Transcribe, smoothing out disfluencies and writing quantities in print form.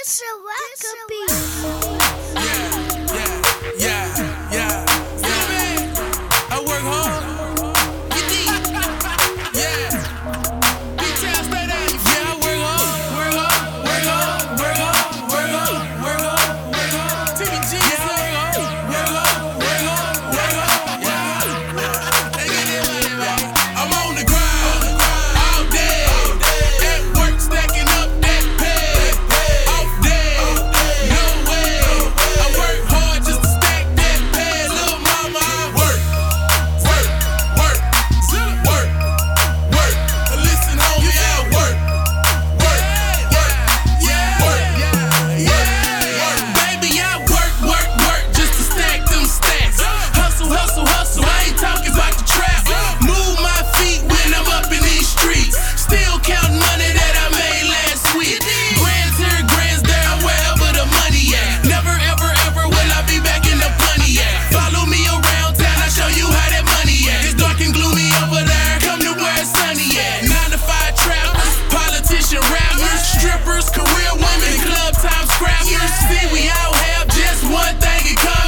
This a rock beat. Yeah. I work hard. Get deep. Yeah. Big time straight at you. Yeah, I work hard. TBG. Yeah, I'm on the grind all day. At work stacking up that pay. Off day, no way. I work hard just to stack that pay. Little mama, I work. Listen, homie, I work. Baby, I work just to stack them stacks. Hustle. I ain't talking about the trap. Move my feet when I'm up in these streets. Still counting money that I made last week. Grands here, grands there, wherever the money at. Never, ever will I be back in the funny at. Follow me around town, I'll show you how that money at. It's dark and gloomy over there, come to where it's sunny at. 9 to 5 trappers, politician rappers, strippers, career women, club time scrappers. See, we all have just one thing in common.